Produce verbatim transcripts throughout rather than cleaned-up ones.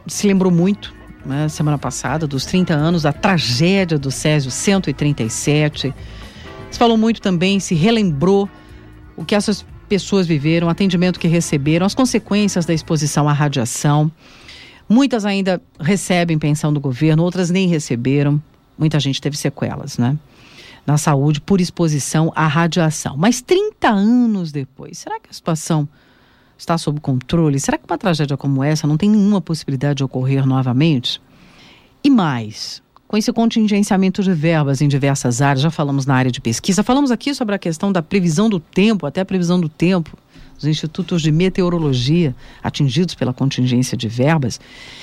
se lembrou muito, né, semana passada, dos trinta anos da tragédia do Césio cento e trinta e sete. Se falou muito também, se relembrou o que essas pessoas viveram, o atendimento que receberam, as consequências da exposição à radiação. Muitas ainda recebem pensão do governo, outras nem receberam. Muita gente teve sequelas, né, na saúde por exposição à radiação. Mas trinta anos depois, será que a situação está sob controle? Será que uma tragédia como essa não tem nenhuma possibilidade de ocorrer novamente? E mais, com esse contingenciamento de verbas em diversas áreas, já falamos na área de pesquisa, falamos aqui sobre a questão da previsão do tempo, até a previsão do tempo, os institutos de meteorologia atingidos pela contingência de verbas.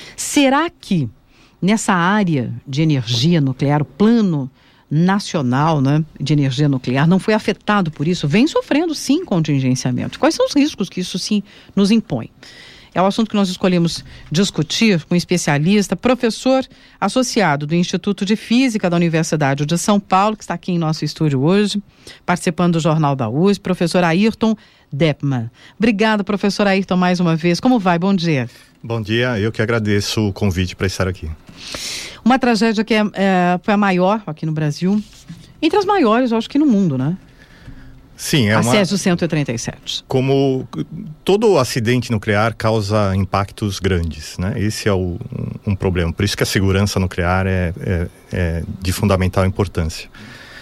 Será que nessa área de energia nuclear, o plano nacional, né, de energia nuclear não foi afetado por isso? Vem sofrendo sim contingenciamento. Quais são os riscos que isso sim nos impõe? É o assunto que nós escolhemos discutir com um especialista, professor associado do Instituto de Física da Universidade de São Paulo, que está aqui em nosso estúdio hoje, participando do Jornal da U S P, professor Ayrton Deppmann. Obrigada, professor Ayrton, mais uma vez. Como vai? Bom dia. Bom dia, eu que agradeço o convite para estar aqui. Uma tragédia que é, é, foi a maior aqui no Brasil, entre as maiores, eu acho que no mundo, né? Sim, é a uma... Césio cento e trinta e sete. Como todo acidente nuclear causa impactos grandes, né? Esse é o, um, um problema. Por isso que a segurança nuclear é, é, é de fundamental importância.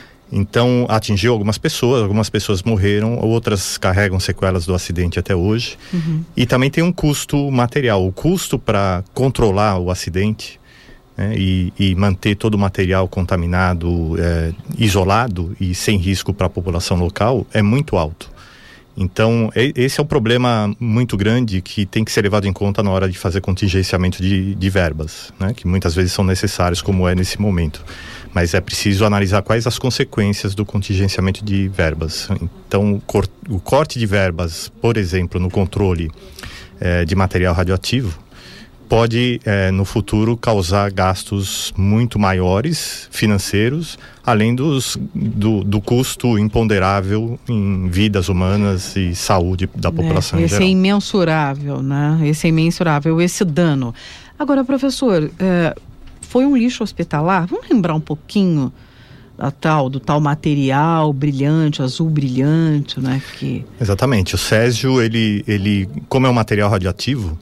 Então, atingiu algumas pessoas, algumas pessoas morreram, outras carregam sequelas do acidente até hoje. Uhum. E também tem um custo material. O custo para controlar o acidente, né, e, e manter todo o material contaminado, é, isolado e sem risco para a população local é muito alto. Então, é, esse é um problema muito grande que tem que ser levado em conta na hora de fazer contingenciamento de, de verbas, né, que muitas vezes são necessários, como é nesse momento. Mas é preciso analisar quais as consequências do contingenciamento de verbas. Então, cor, o corte de verbas, por exemplo, no controle é, de material radioativo, pode, é, no futuro, causar gastos muito maiores, financeiros, além dos, do, do custo imponderável em vidas humanas e saúde da população é, em geral. Esse é imensurável, né? Esse é imensurável, esse dano. Agora, professor, é, foi um lixo hospitalar? Vamos lembrar um pouquinho da tal, do tal material brilhante, azul brilhante, né? Que... Exatamente. O césio, ele, ele, como é um material radioativo,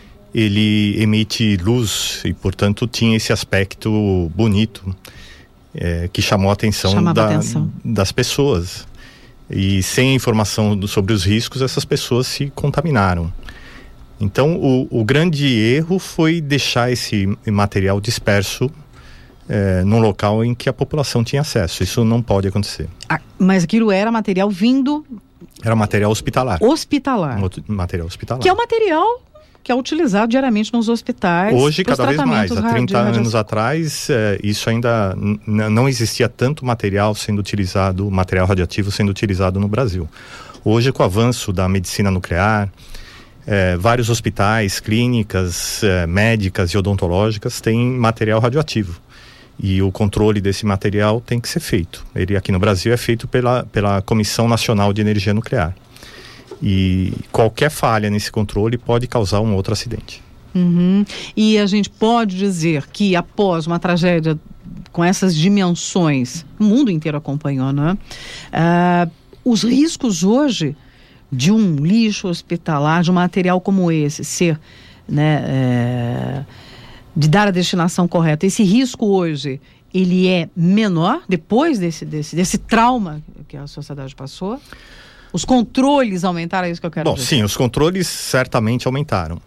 ele emite luz e, portanto, tinha esse aspecto bonito, é, que chamou a atenção, da, a atenção das pessoas. E sem informação do, sobre os riscos, essas pessoas se contaminaram. Então, o, o grande erro foi deixar esse material disperso é, num local em que a população tinha acesso. Isso não pode acontecer. Ah, mas aquilo era material vindo... Era material hospitalar. Hospitalar. Um material hospitalar. Que é o material que é utilizado diariamente nos hospitais. Hoje, cada vez mais. Há trinta anos atrás, é, isso ainda n- não existia tanto material sendo utilizado, material radioativo sendo utilizado no Brasil. Hoje, com o avanço da medicina nuclear, é, vários hospitais, clínicas, é, médicas e odontológicas têm material radioativo. E o controle desse material tem que ser feito. Ele aqui no Brasil é feito pela, pela Comissão Nacional de Energia Nuclear. E qualquer falha nesse controle pode causar um outro acidente. Uhum. E a gente pode dizer que após uma tragédia com essas dimensões, o mundo inteiro acompanhou, né? Uh, os riscos hoje de um lixo hospitalar, de um material como esse, ser, né, é, de dar a destinação correta, esse risco hoje, ele é menor depois desse, desse, desse trauma que a sociedade passou? Os controles aumentaram, é isso que eu quero Bom, dizer. sim, os controles certamente aumentaram.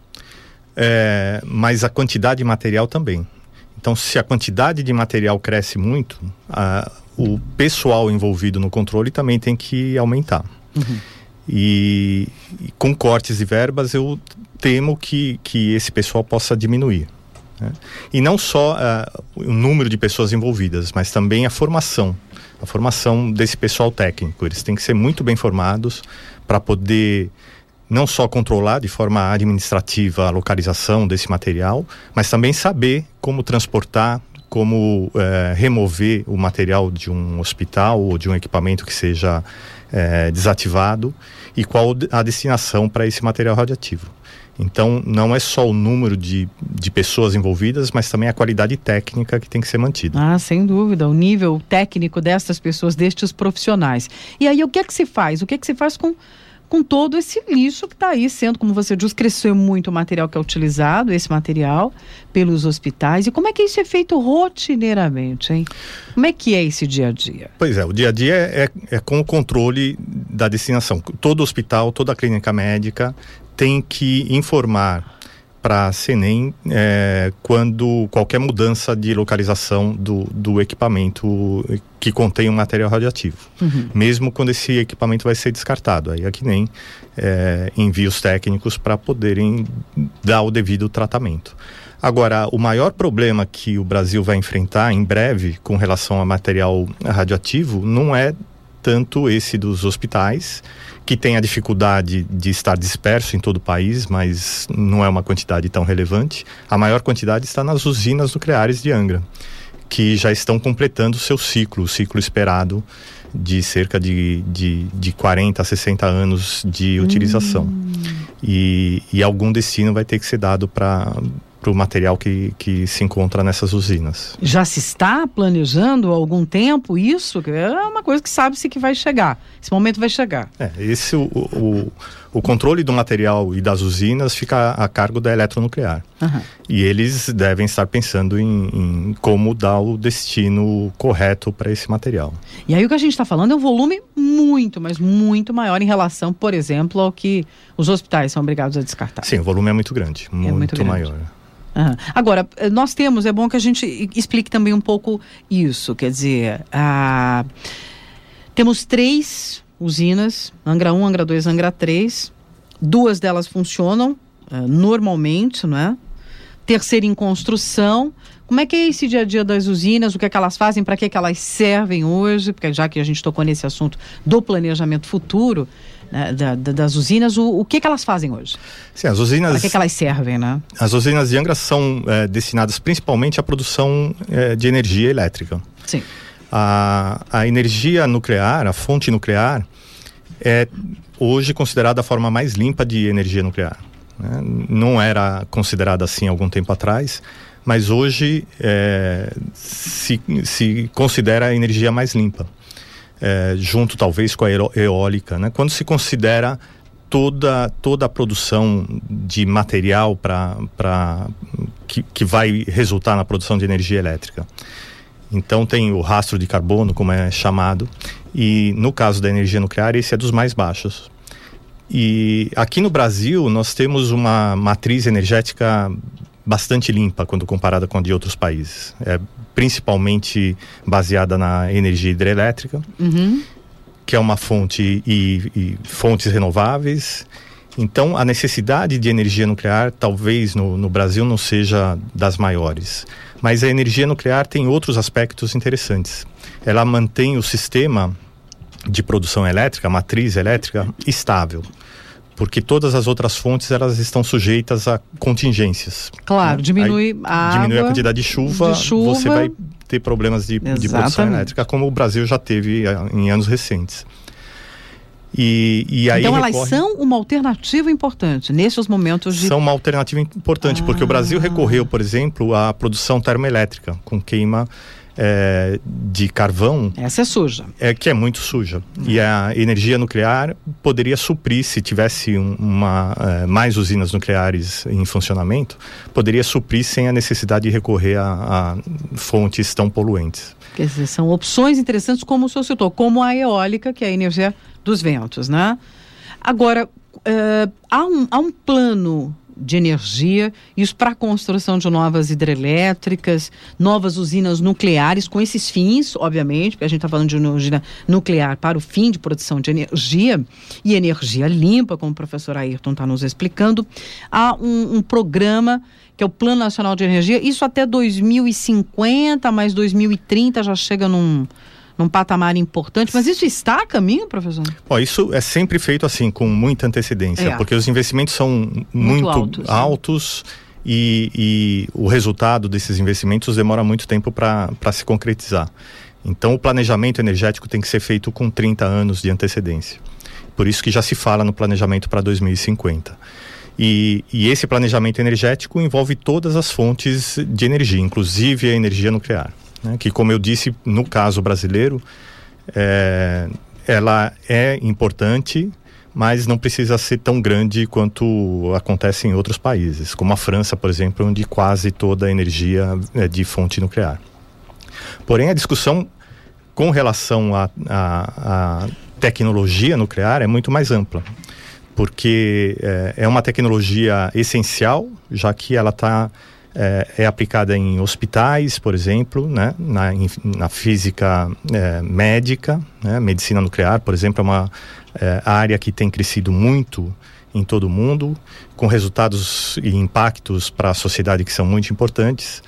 É, mas a quantidade de material também. Então, se a quantidade de material cresce muito, a, o pessoal envolvido no controle também tem que aumentar. Uhum. E, e com cortes de verbas, eu temo que, que esse pessoal possa diminuir, né? E não só uh, o número de pessoas envolvidas, mas também a formação. A formação desse pessoal técnico. Eles têm que ser muito bem formados para poder não só controlar de forma administrativa a localização desse material, mas também saber como transportar, como é, remover o material de um hospital ou de um equipamento que seja é, desativado e qual a destinação para esse material radioativo. Então, não é só o número de, de pessoas envolvidas, mas também a qualidade técnica que tem que ser mantida. Ah, sem dúvida, o nível técnico dessas pessoas, destes profissionais. E aí, o que é que se faz? O que é que se faz com, com todo esse lixo que está aí sendo, como você diz, cresceu muito o material que é utilizado, esse material, pelos hospitais. E como é que isso é feito rotineiramente, hein? Como é que é esse dia a dia? Pois é, o dia a dia é, é, é com o controle da destinação. Todo hospital, toda clínica médica tem que informar para a Senem é, quando qualquer mudança de localização do, do equipamento que contém um material radioativo. Uhum. Mesmo quando esse equipamento vai ser descartado. Aí é que nem é, envia os técnicos para poderem dar o devido tratamento. Agora, o maior problema que o Brasil vai enfrentar em breve com relação a material radioativo não é tanto esse dos hospitais, que tem a dificuldade de estar disperso em todo o país, mas não é uma quantidade tão relevante. A maior quantidade está nas usinas nucleares de Angra, que já estão completando o seu ciclo, o ciclo esperado de cerca de, de, de quarenta a sessenta anos de utilização. Hum. E, e algum destino vai ter que ser dado para para o material que, que se encontra nessas usinas. Já se está planejando há algum tempo isso? É uma coisa que sabe-se que vai chegar. Esse momento vai chegar. É, esse, o, o, o controle do material e das usinas fica a cargo da Eletronuclear. Uhum. E eles devem estar pensando em, em como dar o destino correto para esse material. E aí o que a gente está falando é um volume muito, mas muito maior em relação, por exemplo, ao que os hospitais são obrigados a descartar. Sim, o volume é muito grande, muito, é muito grande. maior. Uhum. Agora, nós temos, é bom que a gente explique também um pouco isso, quer dizer, a... temos três usinas, Angra um, Angra dois, Angra três, duas delas funcionam uh, normalmente, não é? Terceira em construção. Como é que é esse dia a dia das usinas, o que é que elas fazem, para que é que elas servem hoje, porque já que a gente tocou nesse assunto do planejamento futuro, né, da, da, das usinas, o, o que é que elas fazem hoje? Sim, as usinas... Para que é que elas servem, né? As usinas de Angra são é, destinadas principalmente à produção é, de energia elétrica. Sim. A, a energia nuclear, a fonte nuclear, é hoje considerada a forma mais limpa de energia nuclear. Né? Não era considerada assim há algum tempo atrás, mas hoje é, se, se considera a energia mais limpa, é, junto talvez com a eólica, né? Quando se considera toda, toda a produção de material pra, pra, que, que vai resultar na produção de energia elétrica. Então tem o rastro de carbono, como é chamado, e no caso da energia nuclear esse é dos mais baixos. E aqui no Brasil nós temos uma matriz energética bastante limpa quando comparada com a de outros países. É principalmente baseada na energia hidrelétrica, uhum. que é uma fonte e, e fontes renováveis. Então a necessidade de energia nuclear talvez no, no Brasil não seja das maiores. Mas a energia nuclear tem outros aspectos interessantes. Ela mantém o sistema de produção elétrica, a matriz elétrica, estável. Porque todas as outras fontes, elas estão sujeitas a contingências. Claro, né? diminui Aí, a diminui água, a quantidade de chuva, de chuva, você vai ter problemas de, de produção elétrica, como o Brasil já teve em anos recentes. E, e aí então recorre... elas são uma alternativa importante nesses momentos de... São uma alternativa importante, ah. porque o Brasil recorreu, por exemplo, à produção termoelétrica, com queima é, de carvão. Essa é suja. É, que é muito suja. Hum. E a energia nuclear poderia suprir, se tivesse um, uma, é, mais usinas nucleares em funcionamento, poderia suprir sem a necessidade de recorrer a, a fontes tão poluentes. Quer dizer, são opções interessantes, como o senhor citou, como a eólica, que é a energia dos ventos, né? Agora, uh, há, um, há um plano de energia, isso para a construção de novas hidrelétricas, novas usinas nucleares, com esses fins, obviamente, porque a gente está falando de energia nuclear para o fim de produção de energia, e energia limpa, como o professor Ayrton está nos explicando. Há um, um programa que é o Plano Nacional de Energia, isso até dois mil e cinquenta, mas dois mil e trinta já chega num... num patamar importante, mas isso está a caminho, professor? Bom, isso é sempre feito assim, com muita antecedência, é. porque os investimentos são muito, muito altos, altos né? e, e o resultado desses investimentos demora muito tempo para se concretizar. Então o planejamento energético tem que ser feito com trinta anos de antecedência. Por isso que já se fala no planejamento para dois mil e cinquenta. E, e esse planejamento energético envolve todas as fontes de energia, inclusive a energia nuclear, né? Que, como eu disse, no caso brasileiro, é, ela é importante, mas não precisa ser tão grande quanto acontece em outros países, como a França, por exemplo, onde quase toda a energia é de fonte nuclear. Porém, a discussão com relação à a, a tecnologia nuclear é muito mais ampla, porque é, é uma tecnologia essencial, já que ela tá, é, é aplicada em hospitais, por exemplo, né? na, em, na física é, médica, né? Medicina nuclear, por exemplo, é uma é, área que tem crescido muito em todo o mundo, com resultados e impactos para a sociedade que são muito importantes.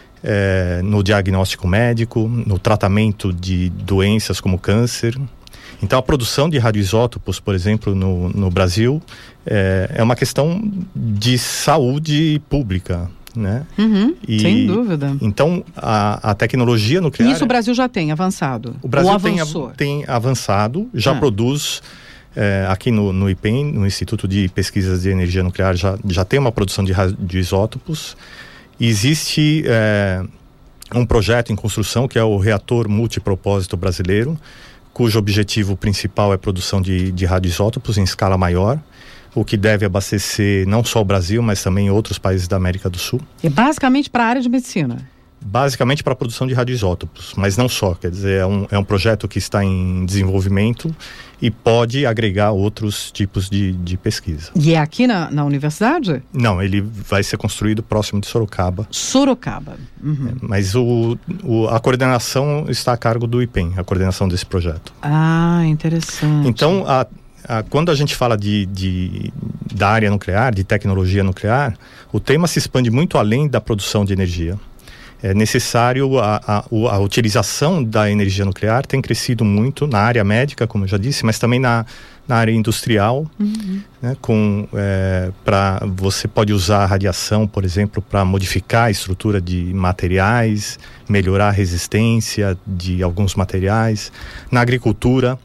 É, no diagnóstico médico, no tratamento de doenças como câncer. Então, a produção de radioisótopos, por exemplo, no, no Brasil, é, é uma questão de saúde pública, né? Uhum, e, sem dúvida. Então, a, a tecnologia nuclear... E isso o Brasil já tem avançado? O Brasil Ou tem, avançou? tem avançado, já ah. produz... É, aqui no, no I P E M, no Instituto de Pesquisas de Energia Nuclear, já, já tem uma produção de radioisótopos. Existe é, um projeto em construção que é o reator multipropósito brasileiro, cujo objetivo principal é a produção de, de radioisótopos em escala maior, o que deve abastecer não só o Brasil, mas também outros países da América do Sul. É basicamente para a área de medicina? Basicamente para a produção de radioisótopos, mas não só, quer dizer, é um, é um projeto que está em desenvolvimento e pode agregar outros tipos de, de pesquisa. E é aqui na, na universidade? Não, ele vai ser construído próximo de Sorocaba. Sorocaba. Uhum. É, mas o, o, a coordenação está a cargo do I P E M, a coordenação desse projeto. Ah, interessante. Então, a, a, quando a gente fala de, de, da área nuclear, de tecnologia nuclear, o tema se expande muito além da produção de energia. É necessário, a, a, a utilização da energia nuclear tem crescido muito na área médica, como eu já disse, mas também na, na área industrial, uhum. né, com, é, pra, você pode usar a radiação, por exemplo, para modificar a estrutura de materiais, melhorar a resistência de alguns materiais. Na agricultura,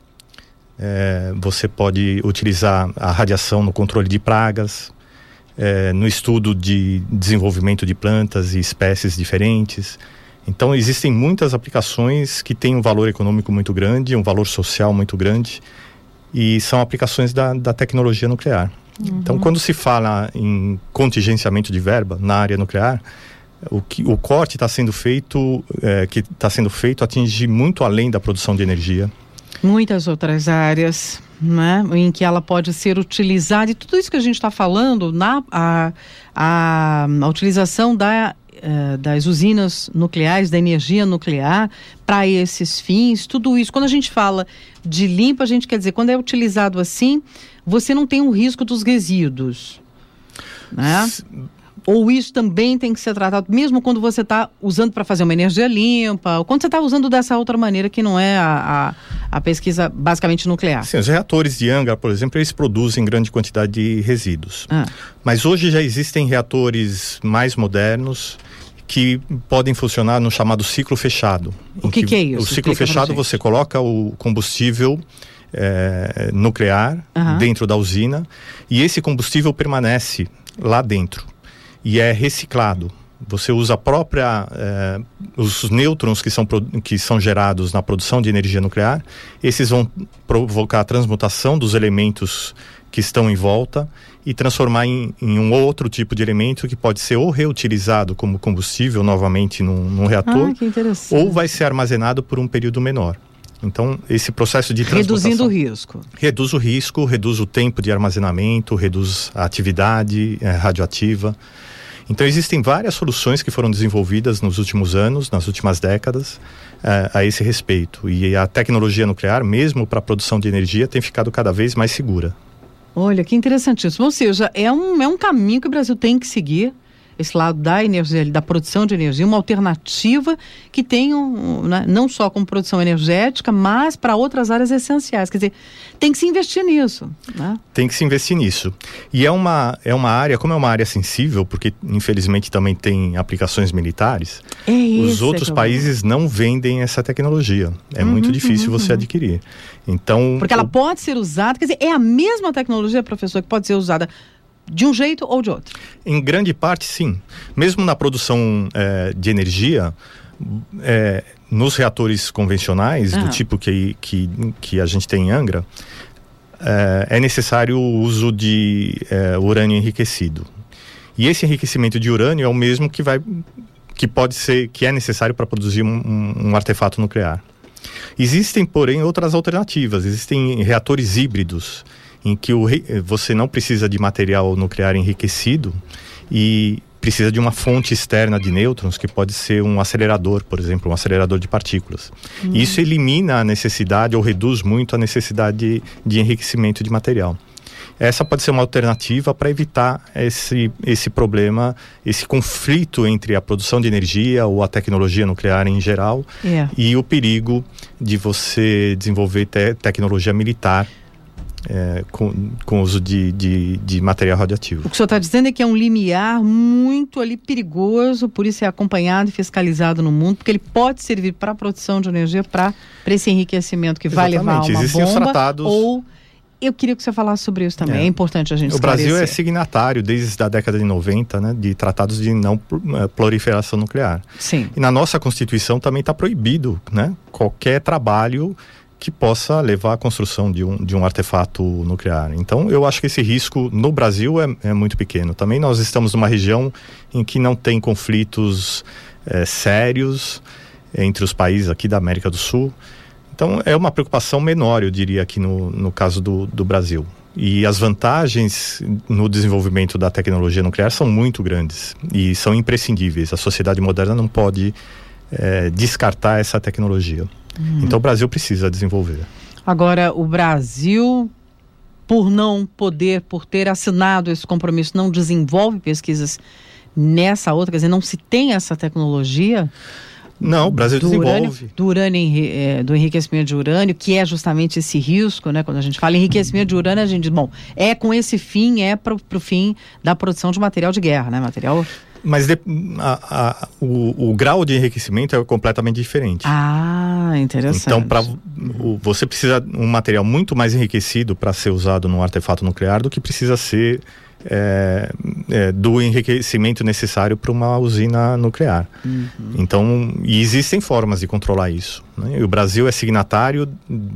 é, você pode utilizar a radiação no controle de pragas, É, no estudo de desenvolvimento de plantas e espécies diferentes. Então, existem muitas aplicações que têm um valor econômico muito grande, um valor social muito grande, e são aplicações da, da tecnologia nuclear. Uhum. Então, quando se fala em contingenciamento de verba na área nuclear, o, que, o corte está sendo feito, é, que está sendo feito atinge muito além da produção de energia. Muitas outras áreas, né, em que ela pode ser utilizada, e tudo isso que a gente está falando, na, a, a, a utilização da, uh, das usinas nucleares, da energia nuclear para esses fins, tudo isso. Quando a gente fala de limpo, a gente quer dizer, quando é utilizado assim, você não tem o risco dos resíduos, né? S- Ou isso também tem que ser tratado, mesmo quando você está usando para fazer uma energia limpa, ou quando você está usando dessa outra maneira que não é a, a, a pesquisa basicamente nuclear? Sim, os reatores de Angra, por exemplo, eles produzem grande quantidade de resíduos. Ah. Mas hoje já existem reatores mais modernos que podem funcionar no chamado ciclo fechado. O que, que, que é isso? O ciclo Explica fechado, você coloca o combustível é, nuclear uhum. dentro da usina e esse combustível permanece lá dentro. E é reciclado. Você usa a própria, eh, os nêutrons que são, que são gerados na produção de energia nuclear, esses vão provocar a transmutação dos elementos que estão em volta e transformar em, em um outro tipo de elemento que pode ser ou reutilizado como combustível novamente num, num reator, ah, que interessante. Ou vai ser armazenado por um período menor. Então, esse processo de transmutação... Reduzindo o risco. Reduz o risco, reduz o tempo de armazenamento, reduz a atividade eh, radioativa. Então, existem várias soluções que foram desenvolvidas nos últimos anos, nas últimas décadas, eh, a esse respeito. E a tecnologia nuclear, mesmo para a produção de energia, tem ficado cada vez mais segura. Olha, que interessantíssimo. Ou seja, é um, é um caminho que o Brasil tem que seguir, esse lado da energia, da produção de energia, uma alternativa que tenha, um, né, não só como produção energética, mas para outras áreas essenciais. Quer dizer, tem que se investir nisso, né? Tem que se investir nisso. E é uma, é uma área, como é uma área sensível, porque infelizmente também tem aplicações militares, é os outros é países eu... não vendem essa tecnologia. É uhum, muito difícil uhum, você uhum. adquirir. Então, porque ela o... pode ser usada, quer dizer, é a mesma tecnologia, professor, que pode ser usada de um jeito ou de outro? Em grande parte, sim. Mesmo na produção é, de energia, é, nos reatores convencionais, ah. do tipo que, que, que a gente tem em Angra, é, é necessário o uso de é, urânio enriquecido. E esse enriquecimento de urânio é o mesmo que, vai, que pode ser, que é necessário para produzir um, um, um artefato nuclear. Existem, porém, outras alternativas. Existem reatores híbridos, em que o, você não precisa de material nuclear enriquecido e precisa de uma fonte externa de nêutrons, que pode ser um acelerador, por exemplo, um acelerador de partículas. Hum. Isso elimina a necessidade, ou reduz muito a necessidade de, de enriquecimento de material. Essa pode ser uma alternativa para evitar esse, esse problema, esse conflito entre a produção de energia ou a tecnologia nuclear em geral yeah. e o perigo de você desenvolver te- tecnologia militar É, com, com uso de, de, de material radioativo. O que o senhor está dizendo é que é um limiar muito ali perigoso, por isso é acompanhado e fiscalizado no mundo, porque ele pode servir para a produção de energia, para esse enriquecimento que Exatamente. Vai levar a uma Existem bomba, os tratados... ou... Eu queria que você falasse sobre isso também, é, é importante a gente esclarecer. O Brasil é signatário desde a década de noventa, né, de tratados de não proliferação nuclear. Sim. E na nossa Constituição também está proibido, né, qualquer trabalho que possa levar à construção de um, de um artefato nuclear. Então, eu acho que esse risco no Brasil é, é muito pequeno. Também nós estamos numa região em que não tem conflitos é, sérios entre os países aqui da América do Sul. Então, é uma preocupação menor, eu diria, aqui no, no caso do, do Brasil. E as vantagens no desenvolvimento da tecnologia nuclear são muito grandes e são imprescindíveis. A sociedade moderna não pode é, descartar essa tecnologia. Hum. Então, o Brasil precisa desenvolver. Agora, o Brasil, por não poder, por ter assinado esse compromisso, não desenvolve pesquisas nessa outra, quer dizer, não se tem essa tecnologia... Não, o Brasil do desenvolve. Urânio, do, urânio, é, do enriquecimento de urânio, que é justamente esse risco, né? Quando a gente fala em enriquecimento de urânio, a gente diz, bom, é com esse fim, é para o fim da produção de material de guerra, né? Material... Mas de, a, a, o, o grau de enriquecimento é completamente diferente. Ah, interessante. Então, pra, o, você precisa de um material muito mais enriquecido para ser usado num artefato nuclear do que precisa ser é, é, do enriquecimento necessário para uma usina nuclear. Uhum. Então, e existem formas de controlar isso, né? E o Brasil é signatário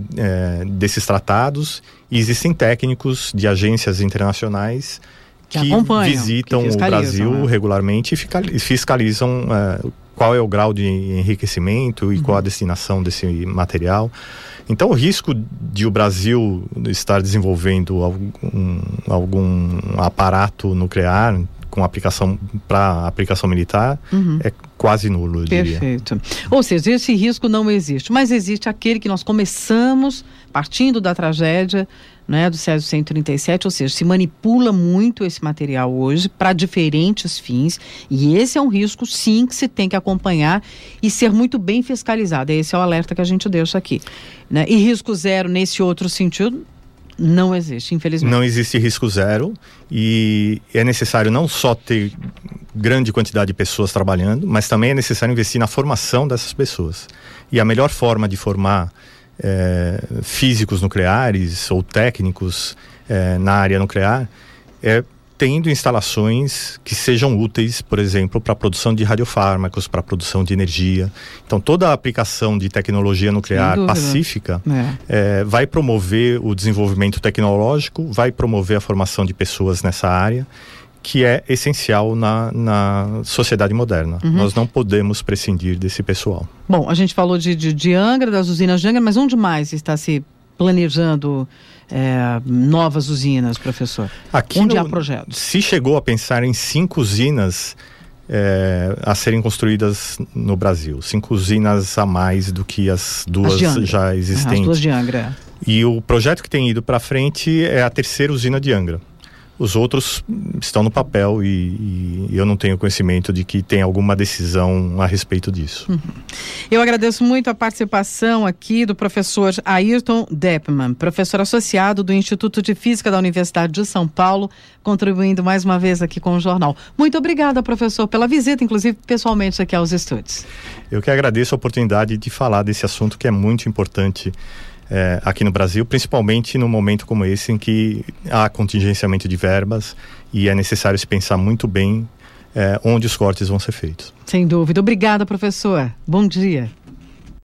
é, desses tratados e existem técnicos de agências internacionais que, que visitam que o Brasil né? regularmente e fiscalizam uh, qual é o grau de enriquecimento e uhum. qual a destinação desse material. Então, o risco de o Brasil estar desenvolvendo algum, algum aparato nuclear com aplicação para aplicação militar uhum. é quase nulo, eu diria. Perfeito. Ou seja, esse risco não existe, mas existe aquele que nós começamos partindo da tragédia, né, do Césio cento e trinta e sete, ou seja, se manipula muito esse material hoje para diferentes fins, e esse é um risco sim que se tem que acompanhar e ser muito bem fiscalizado. Esse é o alerta que a gente deixa aqui, né? E risco zero nesse outro sentido não existe, infelizmente. Não existe risco zero e é necessário não só ter grande quantidade de pessoas trabalhando, mas também é necessário investir na formação dessas pessoas. E a melhor forma de formar É, físicos nucleares ou técnicos é, na área nuclear é tendo instalações que sejam úteis, por exemplo, para a produção de radiofármacos, para a produção de energia. Então, toda a aplicação de tecnologia nuclear pacífica é. É, vai promover o desenvolvimento tecnológico, vai promover a formação de pessoas nessa área, que é essencial na, na sociedade moderna. Uhum. Nós não podemos prescindir desse pessoal. Bom, a gente falou de, de, de Angra, das usinas de Angra, mas onde mais está se planejando é, novas usinas, professor? Aqui onde no, há projetos? Se chegou a pensar em cinco usinas é, a serem construídas no Brasil. Cinco usinas a mais do que as duas as já existentes. As duas de Angra. E o projeto que tem ido para frente é a terceira usina de Angra. Os outros estão no papel e, e eu não tenho conhecimento de que tem alguma decisão a respeito disso. Uhum. Eu agradeço muito a participação aqui do professor Ayrton Deppmann, professor associado do Instituto de Física da Universidade de São Paulo, contribuindo mais uma vez aqui com o jornal. Muito obrigada, professor, pela visita, inclusive pessoalmente aqui aos estúdios. Eu que agradeço a oportunidade de falar desse assunto que é muito importante é, aqui no Brasil, principalmente num momento como esse em que há contingenciamento de verbas e é necessário se pensar muito bem é, onde os cortes vão ser feitos. Sem dúvida. Obrigada, professor. Bom dia.